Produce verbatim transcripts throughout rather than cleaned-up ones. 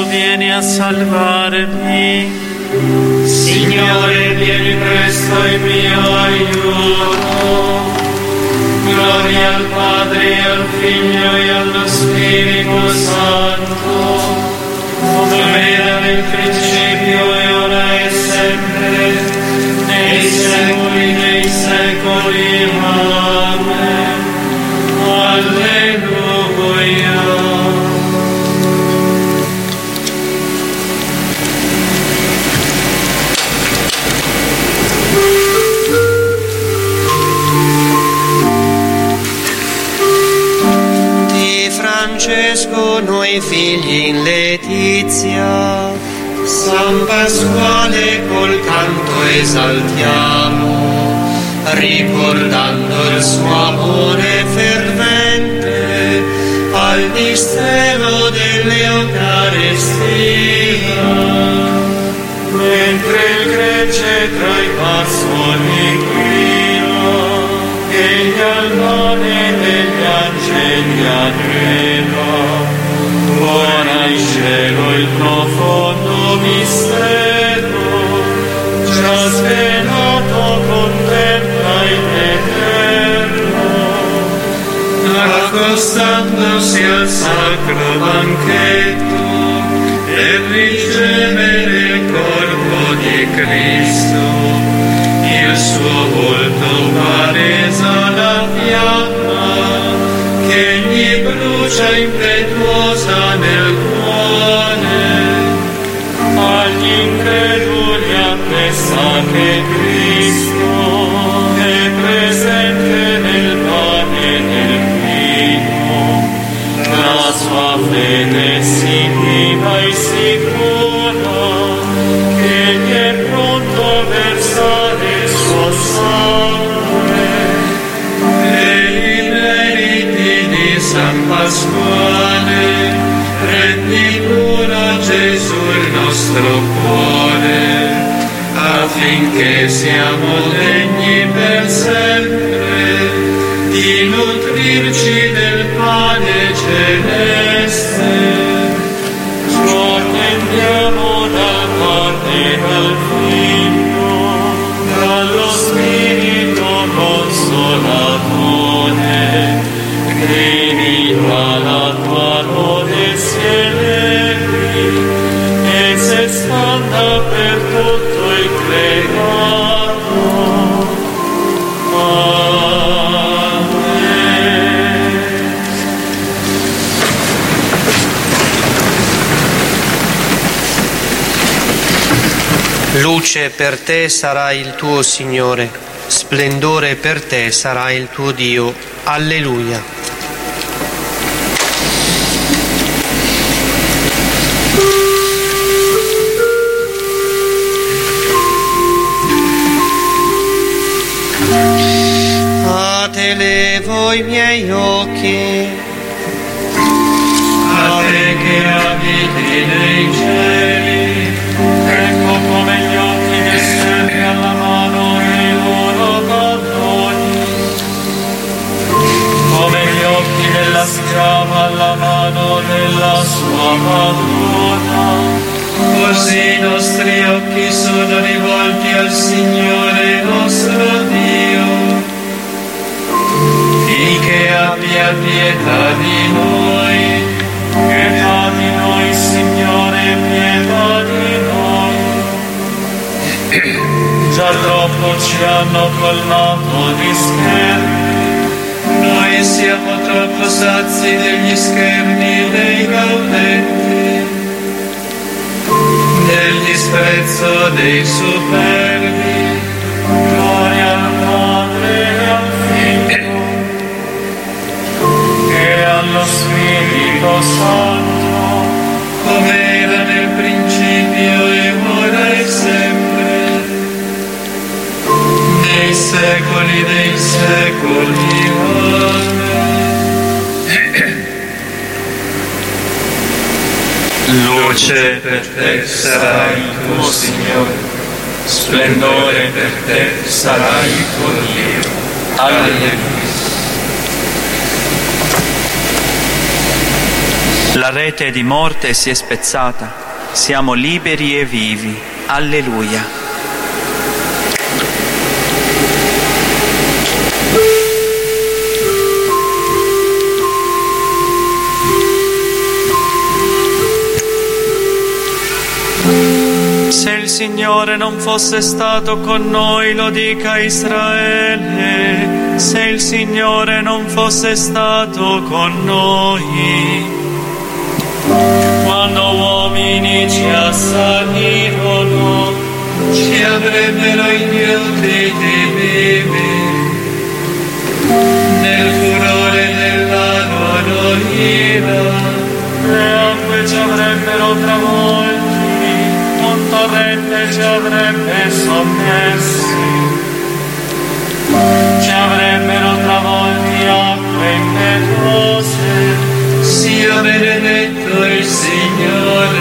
vieni a salvarmi. Signore, vieni presto in mio aiuto. Gloria al Padre, e al Figlio e allo Spirito Santo, come era nel principio e ora e sempre, nei secoli dei secoli. Amen. Alleluia. Francesco, noi figli in letizia, San Pasquale col canto esaltiamo, ricordando il suo amore fervente al mistero dell'Eucaristia. Mentre il gregge tra i passoli guida, e gli albani degli angeli anneva, ora in cielo il profondo mistero, già svelato contempla in eterno, accostandosi al sacro banchetto per ricevere il corpo di Cristo, il suo volto palesa la fiamma che gli brucia impetuosa nel cuore. Agli increduli attesta che Cristo è presente nel pane e nel vino, la sua fede si viva e sicura, che gli è pronto a versare il suo sangue per i meriti di San Pasquale. Rendi puro Gesù il nostro cuore, affinché siamo degni per sempre di nutrirci del pane celeste. Ciò attendiamo dal Padre e dal Figlio, dallo Spirito Consolatore, che imita la tua lode si elevi e si espanda per tutto il creato. Amen. Luce per te sarà il tuo Signore, splendore per te sarà il tuo Dio. Alleluia. A te levo i miei occhi, A te che abiti nei cieli, ecco come gli occhi del serve alla mano i loro gattoni, come gli occhi della schiava alla mano della sua padrona. Così i nostri occhi sono rivolti al Signore nostro Dio, finché abbia pietà di noi. Pietà di noi, Signore, pietà di noi. Già troppo ci hanno colmato di scherni, noi siamo troppo sazi degli scherni dei gaudenti, del disprezzo dei superbi. Gloria al Padre e al Figlio e allo Spirito Santo, come era nel principio e ora e sempre, nei secoli dei secoli. Amen. Luce per te sarà il tuo Signore, splendore per te sarà il tuo Dio. Alleluia. La rete di morte si è spezzata, siamo liberi e vivi. Alleluia. Se il Signore non fosse stato con noi, lo dica Israele. Se il Signore non fosse stato con noi, quando uomini ci assalirono, ci avrebbero ignotti di vivi. Nel furore della loro ira, le acque ci avrebbero travolti, un torrente ci avrebbe sommersi, ci avrebbero travolti acque impetuose. Sia benedetto il Signore,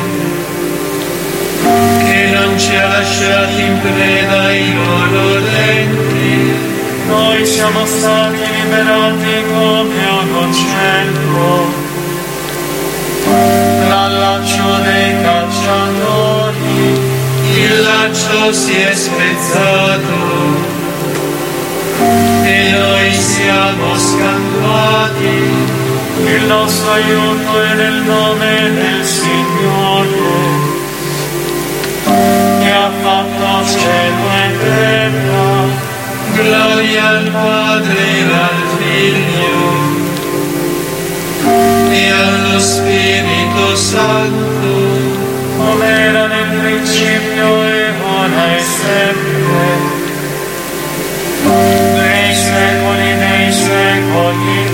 che non ci ha lasciati in preda ai loro denti. Noi siamo stati liberati come un uccello dal laccio dei cacciatori. Il laccio si è spezzato e noi siamo scampati. Il nostro aiuto è nel nome del Signore, che ha fatto cielo e terra. Gloria al Padre e al Figlio e allo Spirito Santo, come era nel principio e ora e sempre, nei secoli dei secoli.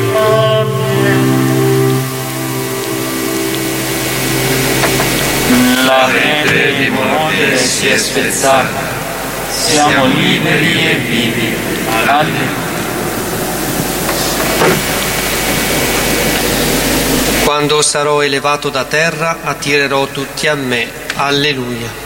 La rete di morte si è spezzata, siamo liberi e vivi. Alleluia. Quando sarò elevato da terra, attirerò tutti a me. Alleluia.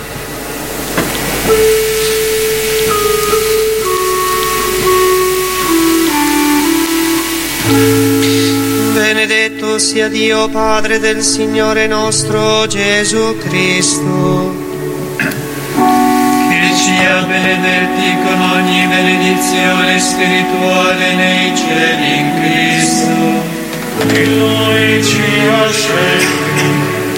Benedetto sia Dio Padre del Signore nostro Gesù Cristo, che ci ha benedetti con ogni benedizione spirituale nei cieli in Cristo. E Lui ci ha scelti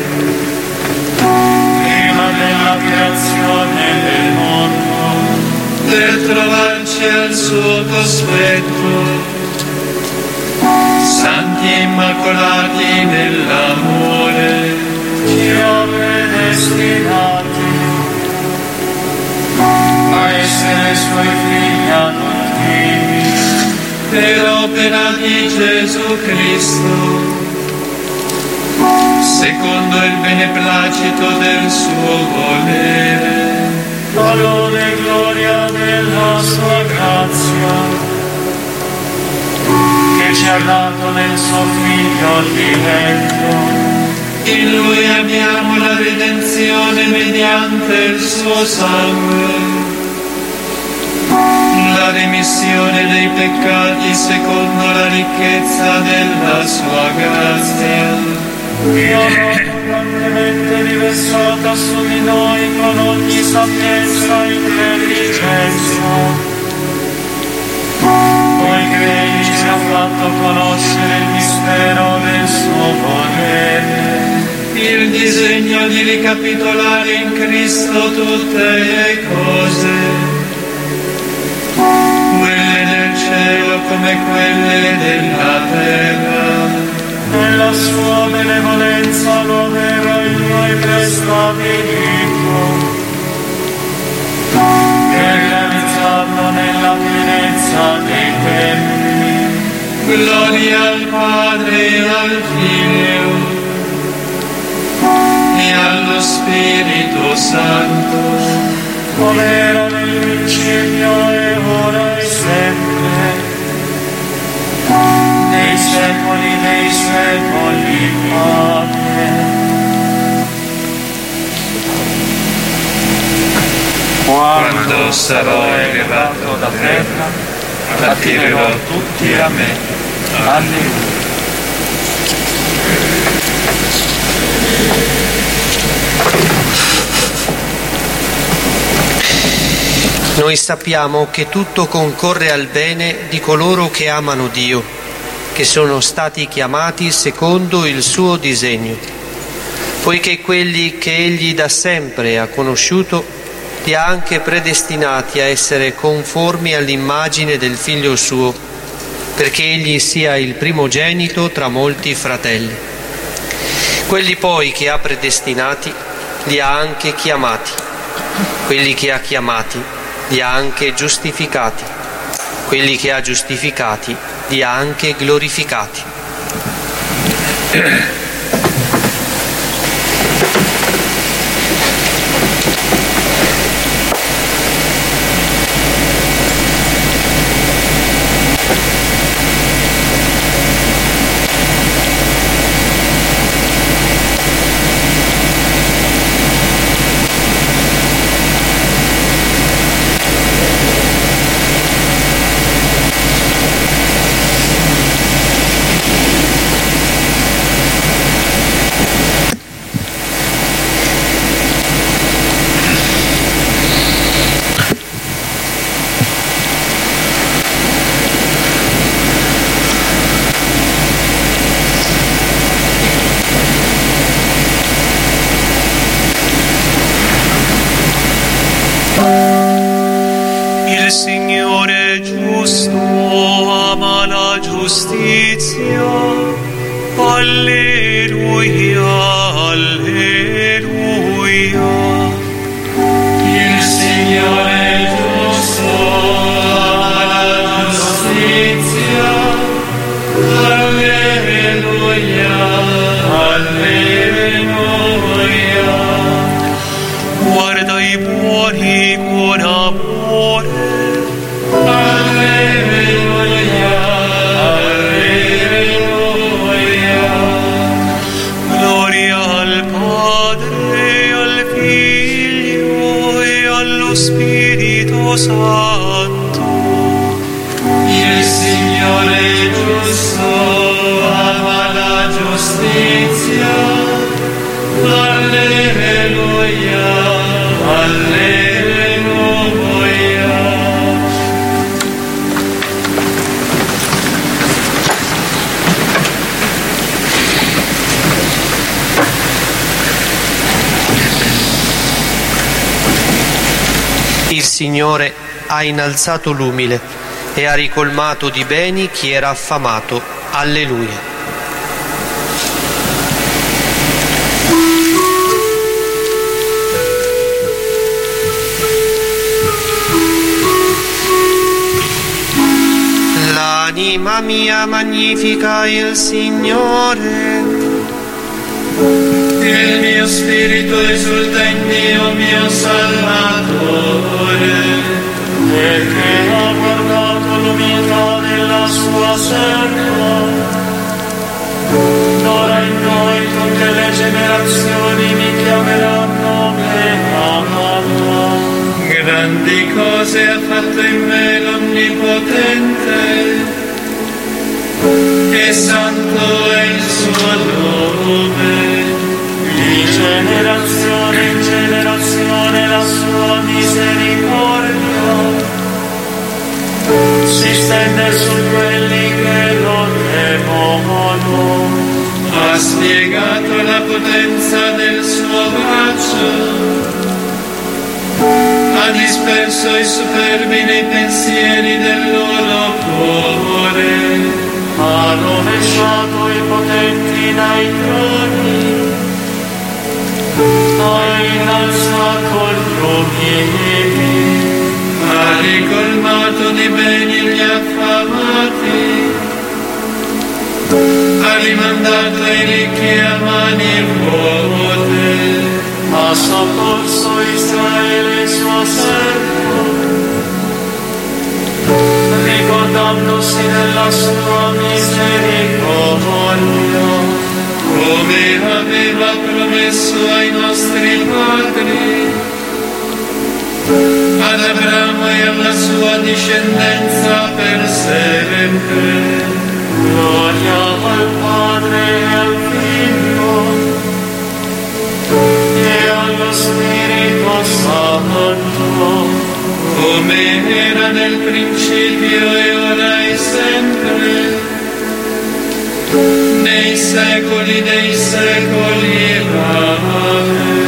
prima della creazione del mondo, per trovarci al suo cospetto, santi e immacolati nell'amore. ci ha predestinati a essere Suoi figli adottivi, Per opera di Gesù Cristo, secondo il beneplacito del suo volere, a lode e gloria della Sua grazia, che ci ha dato nel Suo Figlio diletto. in Lui abbiamo la redenzione mediante il suo sangue, la remissione dei peccati secondo la ricchezza della sua grazia. Dio ha abbondantemente riversata su di noi con ogni sapienza e intelligenza, poiché Egli ci ha fatto conoscere il mistero del suo volere, Il disegno di ricapitolare in Cristo tutte le cose, quelle del cielo come quelle della terra. nella sua benevolenza lo aveva in noi prestabilito, per realizzarlo nella pienezza dei tempi. Gloria al Padre e al Figlio e allo Spirito Santo, come era nel principio e ora e sempre, nei secoli dei secoli. Amen. quando sarò elevato da terra, attirerò tutti a me. Alleluia. Noi sappiamo che tutto concorre al bene di coloro che amano Dio, che sono stati chiamati secondo il suo disegno, poiché quelli che Egli da sempre ha conosciuto li ha anche predestinati a essere conformi all'immagine del Figlio suo, perché Egli sia il primogenito tra molti fratelli. Quelli poi che ha predestinati li ha anche chiamati, quelli che ha chiamati li ha anche giustificati, quelli che ha giustificati li ha anche glorificati. Il Signore è giusto, ama la giustizia. Alleluia, alleluia. Il Signore è giusto, ama la giustizia. Alleluia, alleluia. Guarda i buoni con amore. Alleluia, alleluia. Gloria al Padre, al Figlio e allo Spirito Santo. Il Signore è giusto, ama la giustizia. Alleluia, alleluia. Il Signore ha innalzato l'umile e ha ricolmato di beni chi era affamato. Alleluia. L'anima mia magnifica il Signore. Il mio spirito esulta in Dio mio Salvatore, perché ha guardato l'umiltà della sua serva. D'ora in poi tutte le generazioni mi chiameranno beato. grandi cose ha fatto in me l'Onnipotente, e santo è il suo nome. Di generazione in generazione la sua misericordia si stende su quelli che lo temono. Ha spiegato la potenza del suo braccio, ha disperso i superbi nei pensieri del loro cuore, Ha rovesciato i potenti dai troni, ha innalzato gli umili, ha ricolmato di beni gli affamati, ha rimandato i ricchi a mani vuote, ha soccorso Israele suo servo, ricordandosi della sua misericordia, come aveva promesso ai nostri padri, ad Abramo e alla sua discendenza per sempre. gloria al Padre e al Figlio e allo Spirito Santo, come era nel principio e ora e sempre, nei secoli dei secoli. Amen.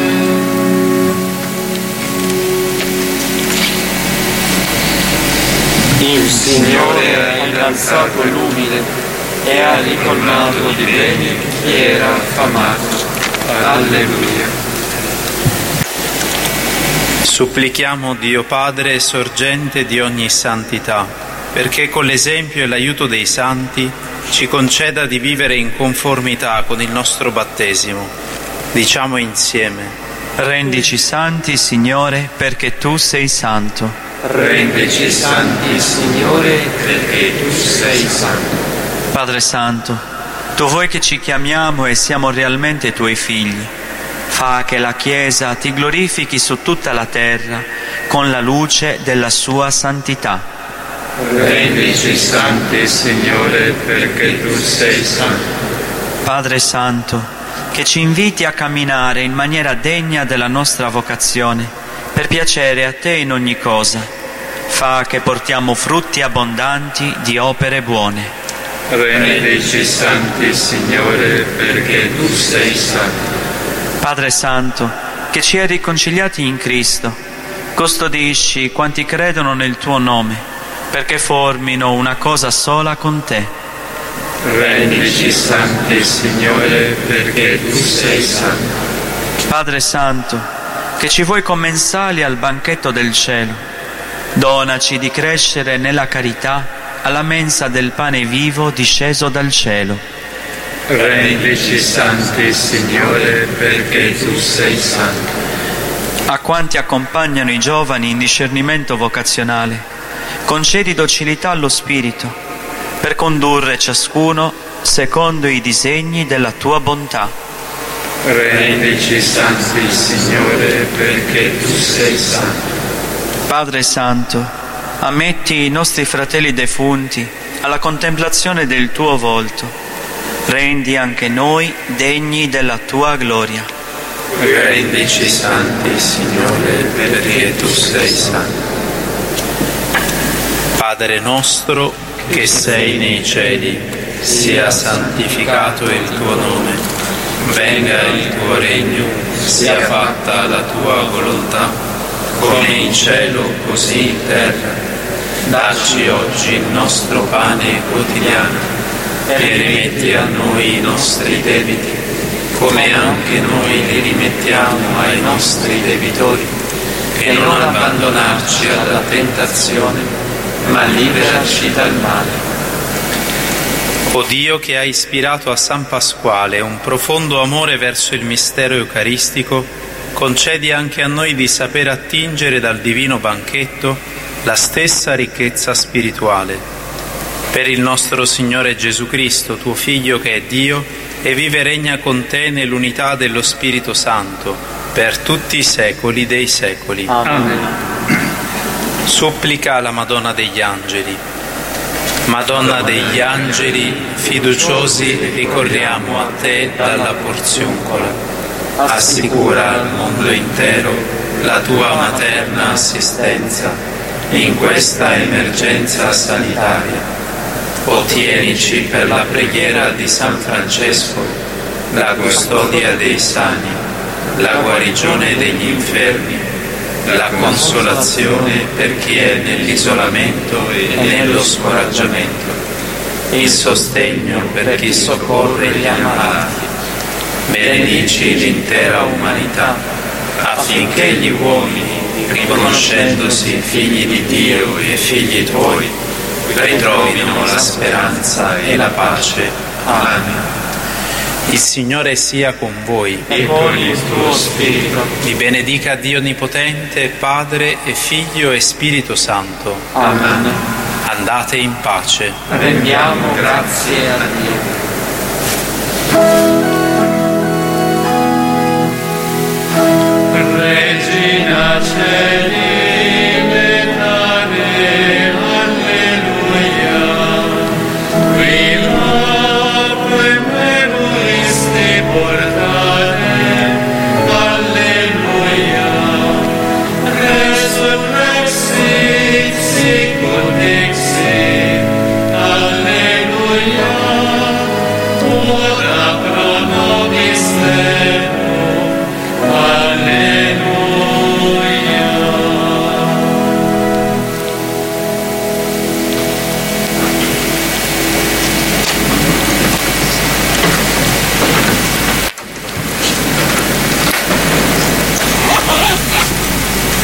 Il Signore ha innalzato l'umile e ha ricolmato di bene chi era affamato. Alleluia. Supplichiamo Dio Padre, sorgente di ogni santità, perché con l'esempio e l'aiuto dei santi ci conceda di vivere in conformità con il nostro battesimo. Diciamo insieme: rendici santi, Signore, perché Tu sei santo. Rendici santi, Signore, perché Tu sei santo. Padre Santo, Tu vuoi che ci chiamiamo e siamo realmente Tuoi figli. Fa che la Chiesa Ti glorifichi su tutta la terra con la luce della sua santità. Rendici santi, Signore, perché Tu sei santo. Padre Santo, che ci inviti a camminare in maniera degna della nostra vocazione, per piacere a Te in ogni cosa. Fa che portiamo frutti abbondanti di opere buone. Rendici santi, Signore, perché Tu sei santo. Padre Santo, che ci hai riconciliati in Cristo, custodisci quanti credono nel Tuo nome, perché formino una cosa sola con Te. Rendici santi, Signore, perché Tu sei santo. Padre Santo, che ci vuoi commensali al banchetto del cielo, donaci di crescere nella carità alla mensa del pane vivo disceso dal cielo. Rendici santi, Signore, perché Tu sei santo. A quanti accompagnano i giovani in discernimento vocazionale, concedi docilità allo Spirito, per condurre ciascuno secondo i disegni della Tua bontà. Rendici santi, Signore, perché Tu sei santo. Padre Santo, ammetti i nostri fratelli defunti alla contemplazione del Tuo volto. Rendi anche noi degni della Tua gloria. Rendici santi, Signore, perché Tu sei santo. Padre nostro che sei nei cieli, sia santificato il Tuo nome. Venga il Tuo regno, sia fatta la Tua volontà, come in cielo così in terra. Dacci oggi il nostro pane quotidiano e rimetti a noi i nostri debiti, come anche noi li rimettiamo ai nostri debitori, e non abbandonarci alla tentazione, ma liberaci dal male. O Dio, che hai ispirato a San Pasquale un profondo amore verso il mistero eucaristico, concedi anche a noi di saper attingere dal divino banchetto la stessa ricchezza spirituale. Per il nostro Signore Gesù Cristo, Tuo Figlio che è Dio e vive e regna con Te nell'unità dello Spirito Santo, per tutti i secoli dei secoli. Amen. Supplica la Madonna degli Angeli. Madonna degli Angeli, fiduciosi ricorriamo a Te dalla Porziuncola. Assicura al mondo intero la Tua materna assistenza in questa emergenza sanitaria. Ottienici per la preghiera di San Francesco la custodia dei sani, la guarigione degli infermi, la consolazione per chi è nell'isolamento e nello scoraggiamento, il sostegno per chi soccorre gli ammalati. Benedici l'intera umanità, affinché gli uomini, riconoscendosi figli di Dio e figli Tuoi, ritrovino la speranza e la pace. Amen. Il Signore sia con voi e con il tuo spirito. Vi benedica Dio Onnipotente, Padre e Figlio e Spirito Santo. Amen. Andate in pace. Rendiamo grazie a Dio. Regina Celi, letare, alleluia. Qui va, qui me voriste portare.